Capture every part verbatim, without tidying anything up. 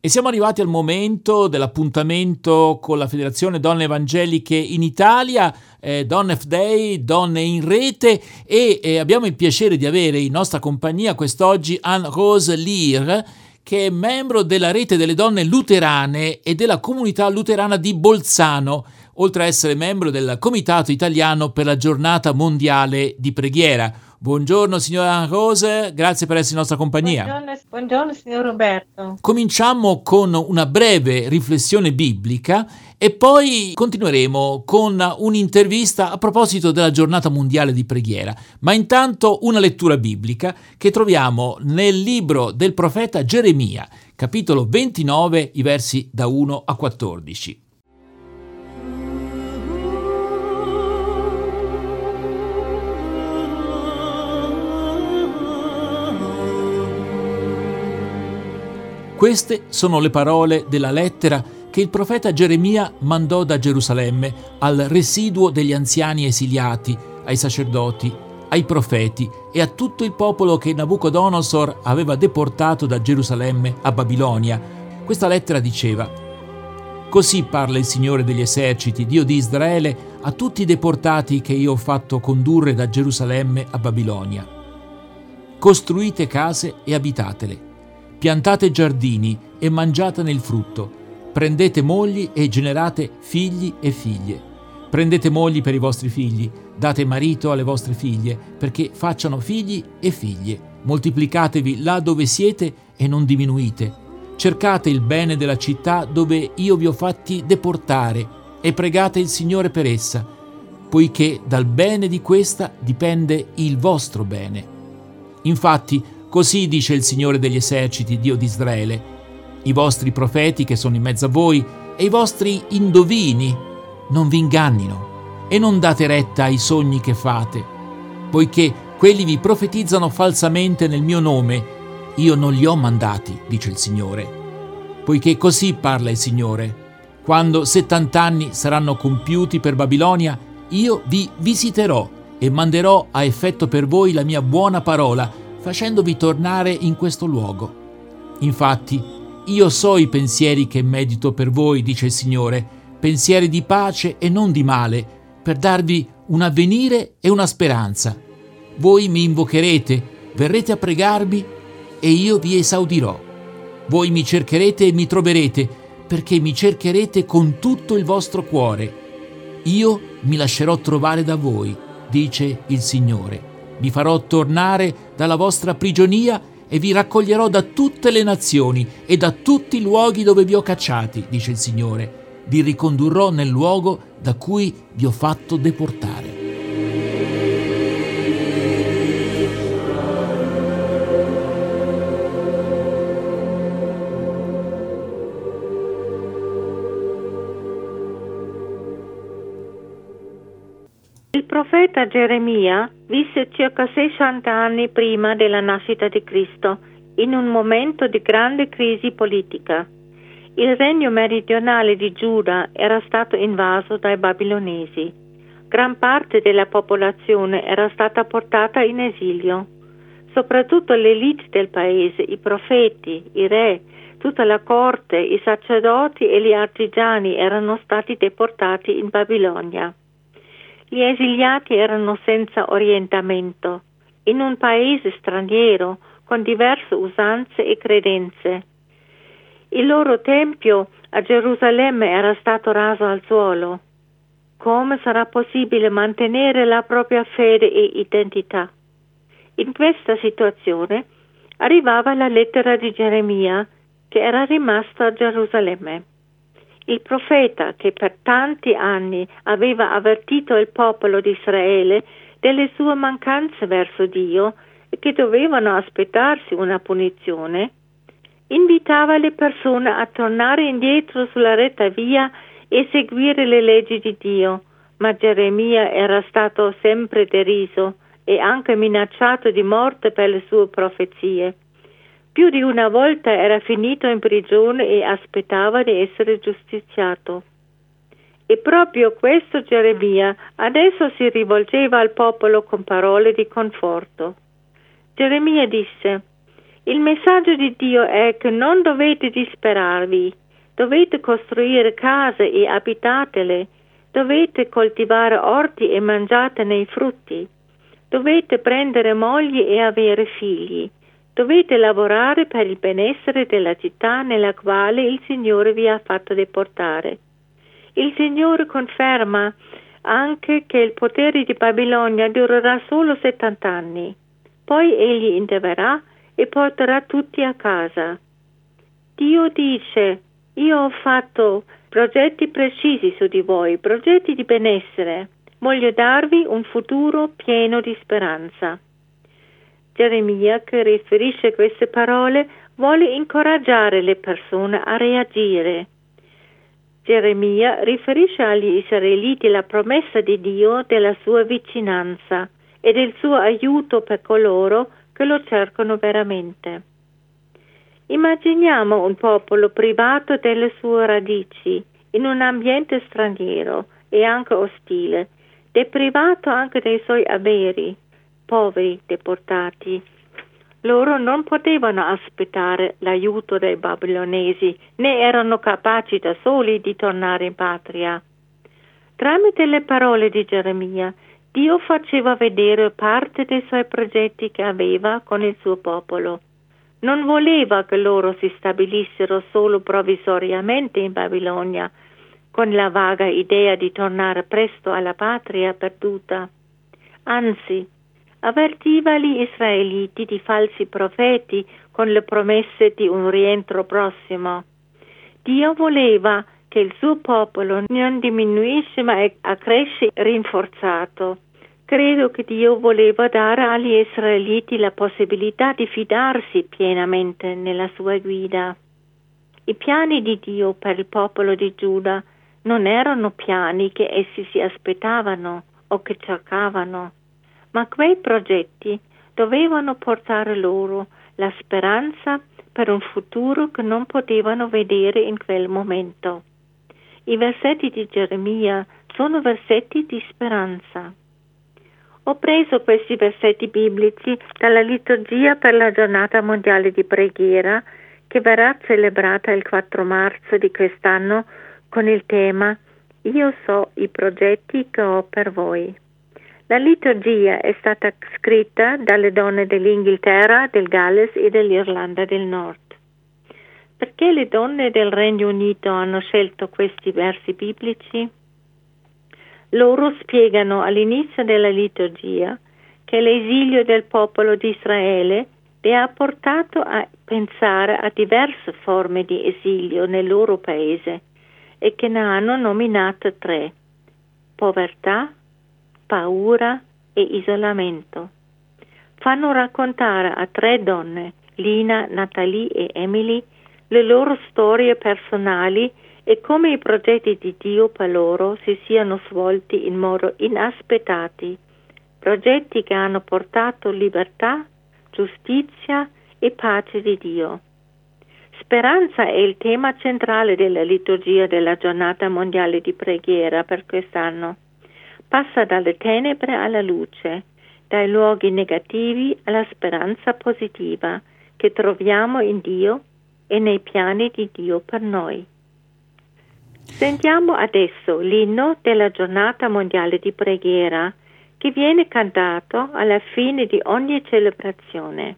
E siamo arrivati al momento dell'appuntamento con la Federazione Donne Evangeliche in Italia, eh, Donnef Day, Donne in Rete, e eh, abbiamo il piacere di avere in nostra compagnia quest'oggi Anne-Rose Lear, che è membro della Rete delle Donne Luterane e della Comunità Luterana di Bolzano, oltre a essere membro del Comitato Italiano per la Giornata Mondiale di Preghiera. Buongiorno signora Anne-Rose, grazie per essere in nostra compagnia. Buongiorno, buongiorno signor Roberto. Cominciamo con una breve riflessione biblica e poi continueremo con un'intervista a proposito della Giornata Mondiale di Preghiera. Ma intanto una lettura biblica che troviamo nel libro del profeta Geremia, capitolo ventinove, i versi da uno a quattordici. Queste sono le parole della lettera che il profeta Geremia mandò da Gerusalemme al residuo degli anziani esiliati, ai sacerdoti, ai profeti e a tutto il popolo che Nabucodonosor aveva deportato da Gerusalemme a Babilonia. Questa lettera diceva: «Così parla il Signore degli eserciti, Dio di Israele, a tutti i deportati che io ho fatto condurre da Gerusalemme a Babilonia. Costruite case e abitatele. Piantate giardini e mangiatene il frutto. Prendete mogli e generate figli e figlie. Prendete mogli per i vostri figli, date marito alle vostre figlie, perché facciano figli e figlie. Moltiplicatevi là dove siete e non diminuite. Cercate il bene della città dove io vi ho fatti deportare e pregate il Signore per essa, poiché dal bene di questa dipende il vostro bene. Infatti, così dice il Signore degli eserciti, Dio di Israele: i vostri profeti che sono in mezzo a voi e i vostri indovini non vi ingannino e non date retta ai sogni che fate, poiché quelli vi profetizzano falsamente nel mio nome. Io non li ho mandati, dice il Signore. Poiché così parla il Signore: quando settant'anni saranno compiuti per Babilonia, io vi visiterò e manderò a effetto per voi la mia buona parola, facendovi tornare in questo luogo. Infatti, io so i pensieri che medito per voi, dice il Signore, pensieri di pace e non di male, per darvi un avvenire e una speranza. Voi mi invocherete, verrete a pregarmi e io vi esaudirò. Voi mi cercherete e mi troverete, perché mi cercherete con tutto il vostro cuore. Io mi lascerò trovare da voi, dice il Signore. Vi farò tornare dalla vostra prigionia e vi raccoglierò da tutte le nazioni e da tutti i luoghi dove vi ho cacciati, dice il Signore. Vi ricondurrò nel luogo da cui vi ho fatto deportare». Il profeta Geremia visse circa sessanta anni prima della nascita di Cristo, in un momento di grande crisi politica. Il regno meridionale di Giuda era stato invaso dai babilonesi. Gran parte della popolazione era stata portata in esilio. Soprattutto l'elite del paese, i profeti, i re, tutta la corte, i sacerdoti e gli artigiani erano stati deportati in Babilonia. Gli esiliati erano senza orientamento, in un paese straniero, con diverse usanze e credenze. Il loro tempio a Gerusalemme era stato raso al suolo. Come sarà possibile mantenere la propria fede e identità? In questa situazione arrivava la lettera di Geremia, che era rimasto a Gerusalemme. Il profeta, che per tanti anni aveva avvertito il popolo di Israele delle sue mancanze verso Dio e che dovevano aspettarsi una punizione, invitava le persone a tornare indietro sulla retta via e seguire le leggi di Dio, ma Geremia era stato sempre deriso e anche minacciato di morte per le sue profezie. Più di una volta era finito in prigione e aspettava di essere giustiziato. E proprio questo Geremia adesso si rivolgeva al popolo con parole di conforto. Geremia disse: Il messaggio di Dio è che non dovete disperarvi, dovete costruire case e abitatele, dovete coltivare orti e mangiatene i frutti, dovete prendere mogli e avere figli, dovete lavorare per il benessere della città nella quale il Signore vi ha fatto deportare. Il Signore conferma anche che il potere di Babilonia durerà solo settanta anni, poi egli interverrà e porterà tutti a casa. Dio dice: io ho fatto progetti precisi su di voi, progetti di benessere. Voglio darvi un futuro pieno di speranza. Geremia, che riferisce queste parole, vuole incoraggiare le persone a reagire. Geremia riferisce agli israeliti la promessa di Dio della sua vicinanza e del suo aiuto per coloro che lo cercano veramente. Immaginiamo un popolo privato delle sue radici, in un ambiente straniero e anche ostile, deprivato anche dei suoi averi, poveri deportati. Loro non potevano aspettare l'aiuto dei babilonesi, né erano capaci da soli di tornare in patria. Tramite le parole di Geremia, Dio faceva vedere parte dei suoi progetti che aveva con il suo popolo. Non voleva che loro si stabilissero solo provvisoriamente in Babilonia, con la vaga idea di tornare presto alla patria perduta. Anzi, avvertiva gli israeliti di falsi profeti con le promesse di un rientro prossimo. Dio voleva che il suo popolo non diminuisse ma accresce rinforzato. Credo che Dio voleva dare agli israeliti la possibilità di fidarsi pienamente nella sua guida. I piani di Dio per il popolo di Giuda non erano piani che essi si aspettavano o che cercavano, ma quei progetti dovevano portare loro la speranza per un futuro che non potevano vedere in quel momento. I versetti di Geremia sono versetti di speranza. Ho preso questi versetti biblici dalla liturgia per la giornata mondiale di preghiera che verrà celebrata il quattro marzo di quest'anno con il tema Io so i progetti che ho per voi. La liturgia è stata scritta dalle donne dell'Inghilterra, del Galles e dell'Irlanda del Nord. Perché le donne del Regno Unito hanno scelto questi versi biblici? Loro spiegano all'inizio della liturgia che l'esilio del popolo di Israele le ha portato a pensare a diverse forme di esilio nel loro paese e che ne hanno nominato tre: povertà, paura e isolamento. Fanno raccontare a tre donne, Lina, Natalie e Emily, le loro storie personali e come i progetti di Dio per loro si siano svolti in modo inaspettati, progetti che hanno portato libertà, giustizia e pace di Dio. Speranza è il tema centrale della liturgia della giornata mondiale di preghiera per quest'anno. Passa dalle tenebre alla luce, dai luoghi negativi alla speranza positiva che troviamo in Dio e nei piani di Dio per noi. Sentiamo adesso l'inno della giornata mondiale di preghiera che viene cantato alla fine di ogni celebrazione.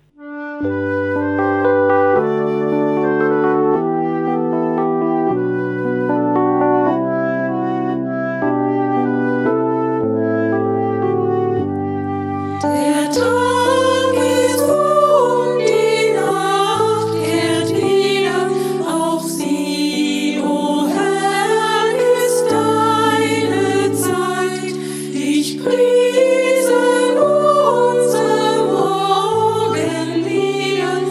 Morgenlied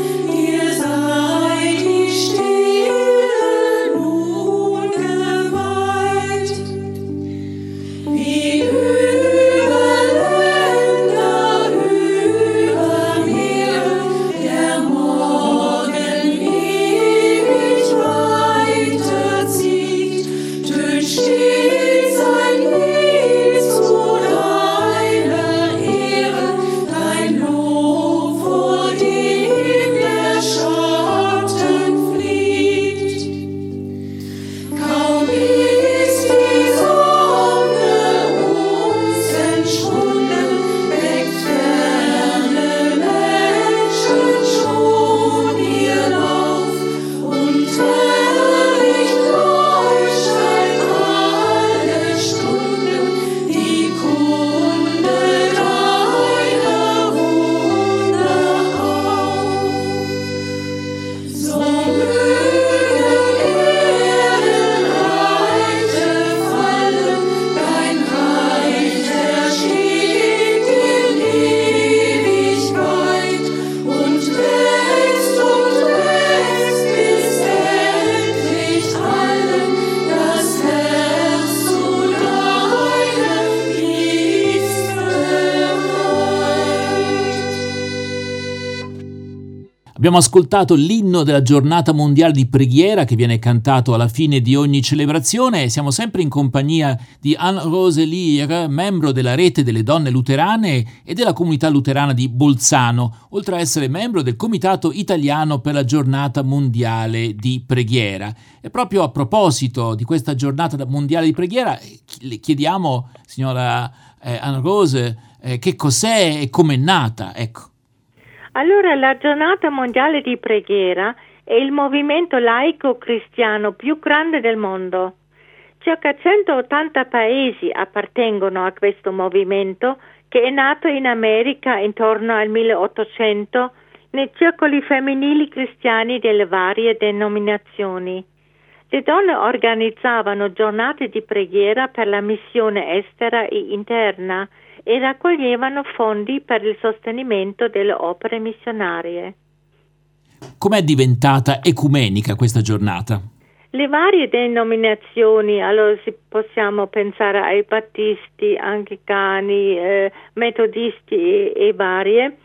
Abbiamo ascoltato l'inno della giornata mondiale di preghiera che viene cantato alla fine di ogni celebrazione e siamo sempre in compagnia di Anne-Rose Lier, membro della rete delle donne luterane e della comunità luterana di Bolzano, oltre a essere membro del Comitato Italiano per la giornata mondiale di preghiera. E proprio a proposito di questa giornata mondiale di preghiera, le chiediamo, signora eh, Anne-Rose, eh, che cos'è e com'è nata, ecco. Allora, la giornata mondiale di preghiera è il movimento laico cristiano più grande del mondo. Circa centottanta paesi appartengono a questo movimento che è nato in America intorno al milleottocento nei circoli femminili cristiani delle varie denominazioni. Le donne organizzavano giornate di preghiera per la missione estera e interna e raccoglievano fondi per il sostenimento delle opere missionarie. Com'è diventata ecumenica questa giornata? Le varie denominazioni, allora possiamo pensare ai battisti, anglicani, eh, metodisti e, e varie,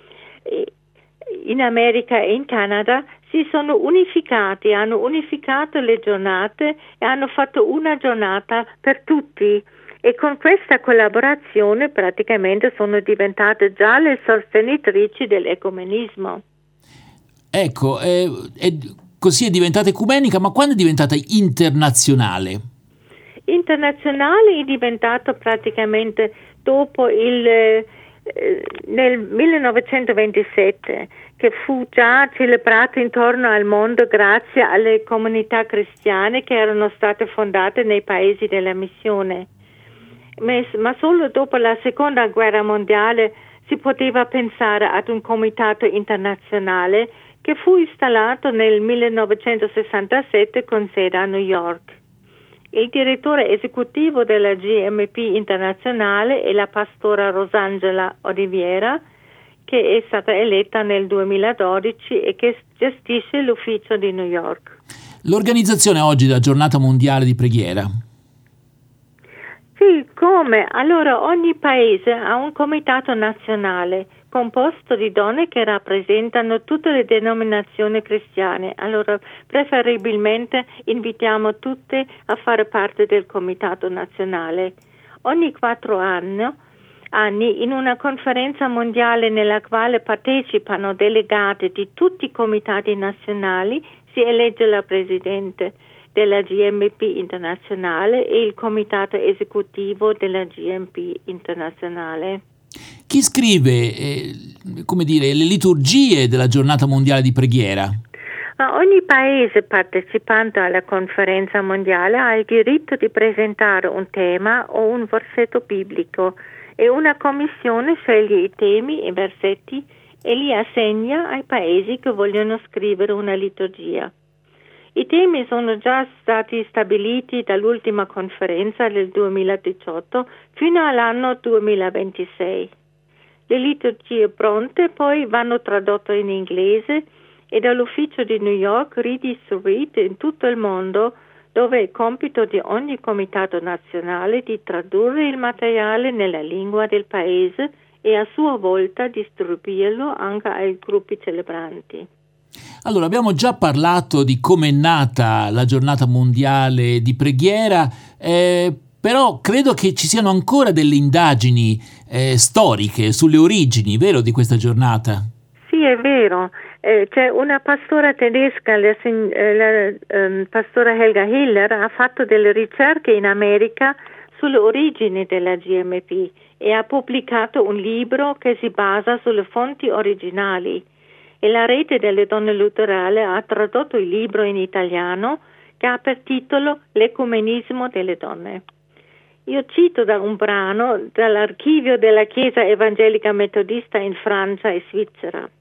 in America e in Canada si sono unificati, hanno unificato le giornate e hanno fatto una giornata per tutti. E con questa collaborazione praticamente sono diventate già le sostenitrici dell'ecumenismo. Ecco, eh, è, così è diventata ecumenica, ma quando è diventata internazionale? Internazionale è diventato praticamente dopo il eh, nel millenovecentoventisette, che fu già celebrato intorno al mondo grazie alle comunità cristiane che erano state fondate nei paesi della missione. Ma solo dopo la seconda guerra mondiale si poteva pensare ad un comitato internazionale che fu installato nel millenovecentosessantasette con sede a New York. Il direttore esecutivo della G M P internazionale è la pastora Rosangela Oliviera, che è stata eletta nel duemiladodici e che gestisce l'ufficio di New York. L'organizzazione oggi della giornata mondiale di preghiera. Sì, come? Allora ogni paese ha un comitato nazionale composto di donne che rappresentano tutte le denominazioni cristiane. Allora preferibilmente invitiamo tutte a fare parte del comitato nazionale. Ogni quattro anni, anni in una conferenza mondiale nella quale partecipano delegate di tutti i comitati nazionali si elegge la presidente della G M P internazionale e il comitato esecutivo della G M P internazionale. Chi scrive, eh, come dire, le liturgie della giornata mondiale di preghiera? Ma ogni paese partecipante alla conferenza mondiale ha il diritto di presentare un tema o un versetto biblico e una commissione sceglie i temi e versetti e li assegna ai paesi che vogliono scrivere una liturgia. I temi sono già stati stabiliti dall'ultima conferenza del duemiladiciotto fino all'anno duemilaventisei. Le liturgie pronte poi vanno tradotte in inglese e dall'ufficio di New York ridistribuite in tutto il mondo, dove è compito di ogni comitato nazionale di tradurre il materiale nella lingua del paese e a sua volta distribuirlo anche ai gruppi celebranti. Allora, abbiamo già parlato di come è nata la giornata mondiale di preghiera, eh, però credo che ci siano ancora delle indagini eh, storiche sulle origini, vero, di questa giornata? Sì, è vero. Eh, c'è una pastora tedesca, la, la um, pastora Helga Hiller, ha fatto delle ricerche in America sulle origini della G M P e ha pubblicato un libro che si basa sulle fonti originali. E la rete delle donne luterane ha tradotto il libro in italiano che ha per titolo L'ecumenismo delle donne. Io cito da un brano dall'archivio della Chiesa Evangelica Metodista in Francia e Svizzera.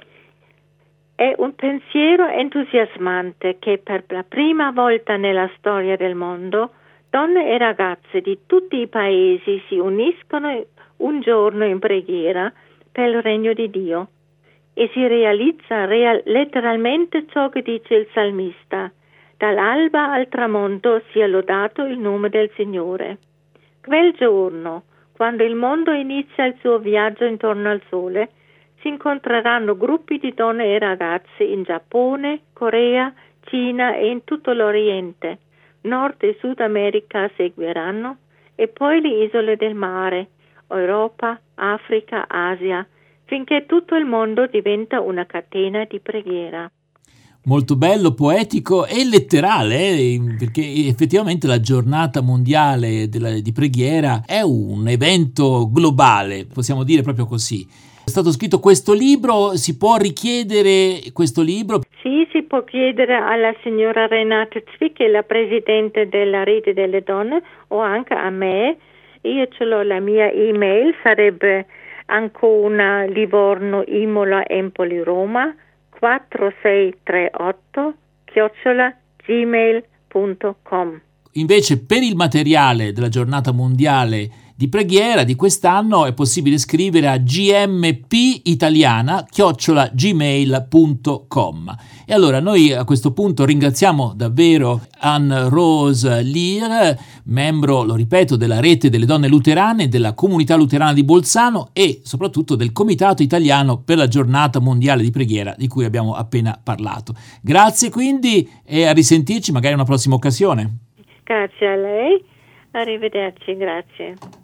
È un pensiero entusiasmante che per la prima volta nella storia del mondo donne e ragazze di tutti i paesi si uniscono un giorno in preghiera per il regno di Dio. E si realizza real- letteralmente ciò che dice il salmista: dall'alba al tramonto sia lodato il nome del Signore. Quel giorno, quando il mondo inizia il suo viaggio intorno al sole, si incontreranno gruppi di donne e ragazze in Giappone, Corea, Cina e in tutto l'Oriente. Nord e Sud America seguiranno e poi le isole del mare, Europa, Africa, Asia, finché tutto il mondo diventa una catena di preghiera. Molto bello, poetico e letterale, eh, perché effettivamente la giornata mondiale della, di preghiera è un evento globale, possiamo dire proprio così. È stato scritto questo libro, si può richiedere questo libro? Sì, si può chiedere alla signora Renata Zwick, che è la presidente della Rete delle Donne, o anche a me. Io ce l'ho, la mia email sarebbe Ancona Livorno Imola Empoli Roma quattro sei tre otto chiocciola gmail punto com. Invece per il materiale della giornata mondiale di preghiera di quest'anno è possibile scrivere a gmpitaliana chiocciola gmail punto com. E allora noi a questo punto ringraziamo davvero Anne Rose Lear, membro, lo ripeto, della Rete delle Donne Luterane, della Comunità Luterana di Bolzano e soprattutto del Comitato Italiano per la Giornata Mondiale di Preghiera di cui abbiamo appena parlato. Grazie quindi e a risentirci magari in una prossima occasione. Grazie a lei, arrivederci, grazie.